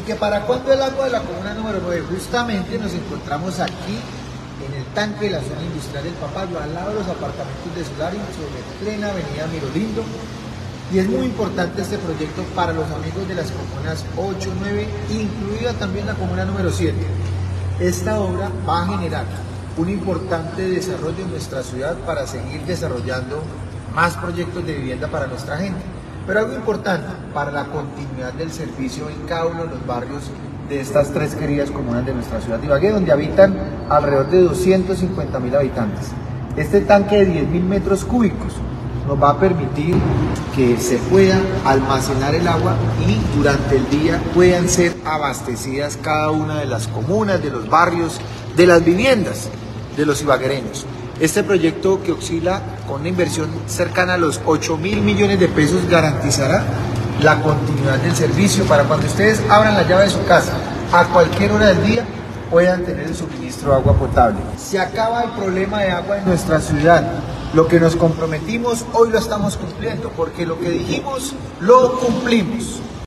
¿Y que para cuándo el agua de la comuna número 9? Justamente nos encontramos aquí en el tanque de la zona industrial del Papagayo, al lado de los apartamentos de Solari, sobre plena avenida Mirolindo. Y es muy importante este proyecto para los amigos de las comunas 8, 9, incluida también la comuna número 7. Esta obra va a generar un importante desarrollo en nuestra ciudad para seguir desarrollando más proyectos de vivienda para nuestra gente. Pero algo importante para la continuidad del servicio en cada uno de los barrios de estas tres queridas comunas de nuestra ciudad de Ibagué, donde habitan alrededor de 250.000 habitantes. Este tanque de 10.000 metros cúbicos nos va a permitir que se pueda almacenar el agua y durante el día puedan ser abastecidas cada una de las comunas, de los barrios, de las viviendas de los ibaguereños. Este proyecto, que oscila con una inversión cercana a los 8.000 millones de pesos, garantizará la continuidad del servicio para cuando ustedes abran la llave de su casa a cualquier hora del día puedan tener el suministro de agua potable. Se acaba el problema de agua en nuestra ciudad. Lo que nos comprometimos hoy lo estamos cumpliendo, porque lo que dijimos lo cumplimos.